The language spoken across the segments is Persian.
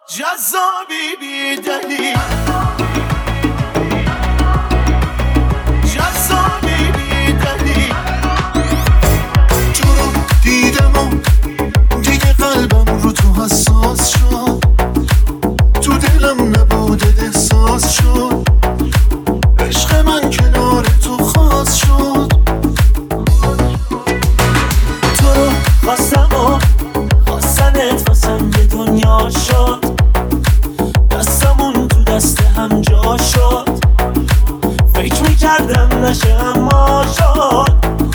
جذابی بی دلیل، جذابی بی دلیل. تو رو دیدم و دیگه قلبم رو تو حساس شد، تو دلم نبوده احساس شد، عشق من کنار تو خاص شد. تو رو خواستم و خواستنت واسم یه دنیا شد، دستمون تو دست هم جا شد، فکر میکردم نشه اما شد.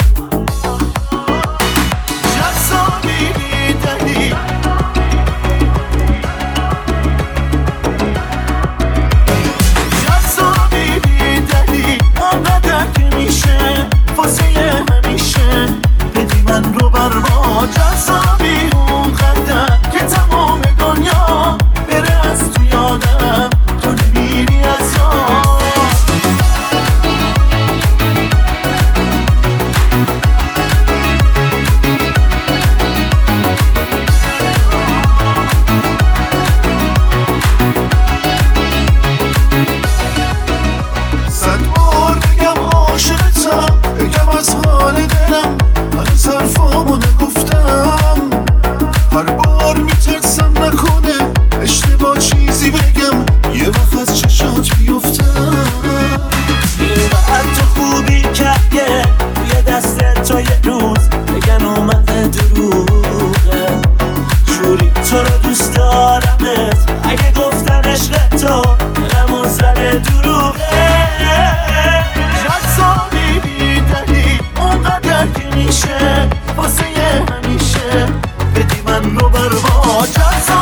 جذابی بی دلیل، جذابی بی دلیل. آنقدر که میشه واسه همیشه بدی من رو بر ما. جذابی اونقدر که تمام دنیا بره از تو یادم، تو نمیری از یاد. صد بار بگم عاشقتم، بگم از حال دلم، هنوز حرفامو نگفتم. هر بار میترسم نکنه اشتباه چیزی بگم، یه وقت از چشات بیفتم. اینقدر تو خوبی که توی دستت تا یه روز بگن اومده دروغه. جوری تو رو دوست دارمت، اگه گفتن عشق تو دلمو زده دروغه. جذابی بی دلیل، اونقدر که میشه واسه همیشه بدی من رو بر ما.